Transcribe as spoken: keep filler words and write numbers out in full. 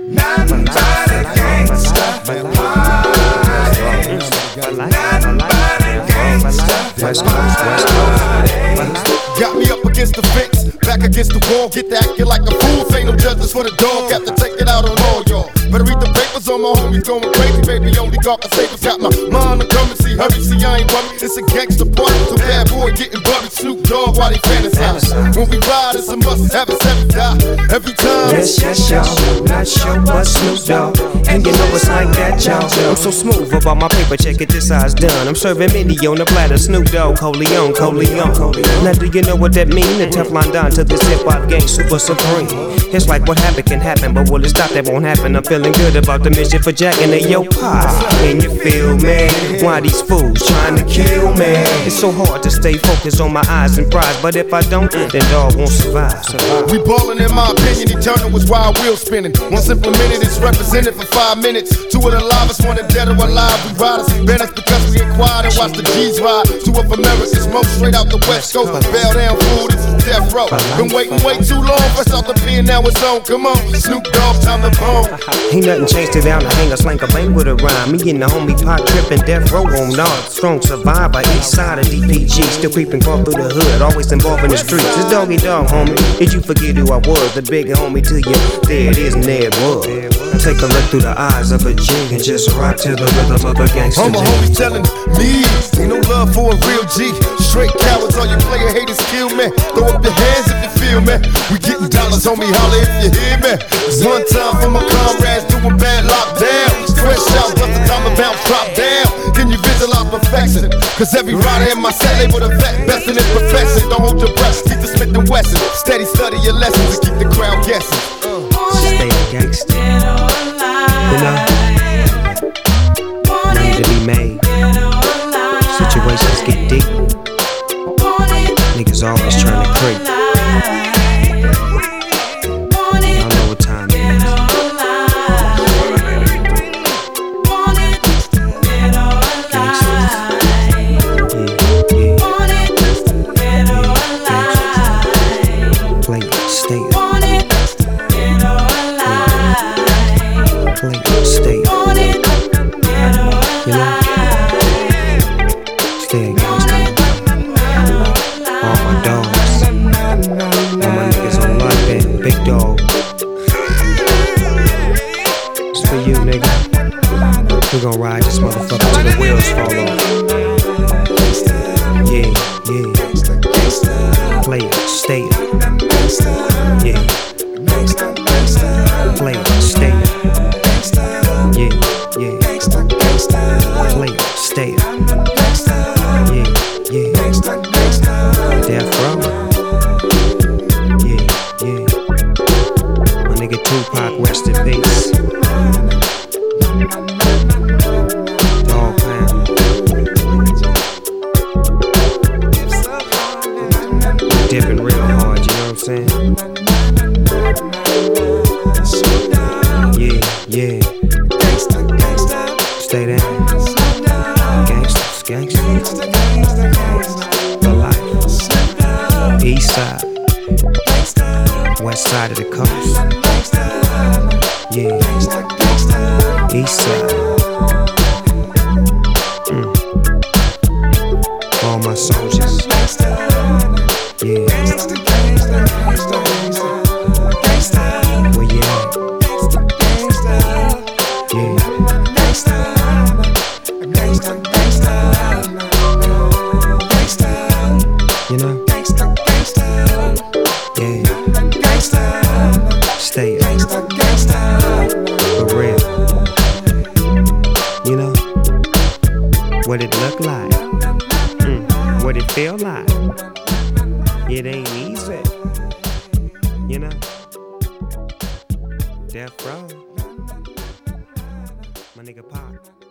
Nothing but a gangsta party. Nothing but a gangsta West Coast, West Coast. Got me up against the fence, back against the wall. Get to acting like a fool. Ain't no justice for the dog. Got to take it out on all y'all. Better read the papers on my homies going crazy. Baby, only talk and papers. Got my mind on currency. Hurry, see, I ain't worried. It's a gangster party. So bad boy getting buried. Snoop Dogg while they fantasize. When we ride, it's a must have. It's every die, every time. Yes, yes, y'all. Not sure, but Snoop Dogg. And you know it's like that, y'all. I'm so smooth about my paper. Check it, this size done. I'm serving mini on the platter. Snoop Dogg, Coleon, Coleon. Now do you know what that mean? The Teflon Don to this hip-hop gang, super supreme. It's like what happened can happen, but will it stop? That won't happen. I'm feeling good about the mission for Jack and the yo pop. Can you feel me? Why these fools trying to kill me? It's so hard to stay focused on my eyes and prize, but if I don't, then dog won't survive. We ballin' in my opinion, eternal was wild wheel spinning. Once implemented, it's represented for five minutes. Two of the livest, one of dead or alive. We riders, been us because we inquired and watched the G's ride. Two of America's most straight out the West Coast. Bail down fool, this is death row. Been waiting way too long, fresh out the pen, now it's on. Come on, Snoop Dogg, time to bone. Ain't nothing changed it down. I hang a slank a bang with a rhyme. Me and the homie Pop trippin' death row on Nard. Strong survivor, east side of D P G. Still creeping crawl through the hood, always involved in the streets. It's Doggy Dog, homie. Did you forget who I was? The big homie to you. There it is, and there it was. Take a look through the eyes of a G and just rock to the rhythm of a gangster. All my homies telling me, ain't no love for a real G. Straight cowards, all you player haters kill me. Throw up your hands if you feel me. We getting dollars, homie, holla if you hear me. It's one time for my comrades doing bad lockdown. Fresh out, just the time to bounce, drop down. Can you visualize perfection? Cause every rider in my set label the vet, best in its profession. Don't hold your breath, keep the Smith and Wesson. Steady study your lessons and keep the crowd guessing. Stay a gangster. You know, money to be made. Situations get deep. Niggas always trying to creep. Y'all know what time it is. Play it, stay it. Play it, stay it. You know, stay a gangster. All my dogs, all my niggas on lockdown, big dog. It's for you, nigga. We gon' ride this motherfucker till the wheels fall off. Yeah, yeah. Play it, stay it. Yeah. Play it, stay it. Yeah, yeah. Play it, stay it. Yeah, yeah. Death row. Yeah, yeah. My nigga Tupac, rest in peace. Dog pound. Dipping real hard, you know what I'm saying? Yeah, yeah. Stay down. Gangsters, gangsters. For life. East side. West side of the coast. Yeah. East side. Mm. All my soldiers. Yeah. Where you at? Yeah. You know? Yeah. Stay it. For real. You know? What it look like? Mm. What it feel like? It ain't easy. You know? Death row. My nigga Pop.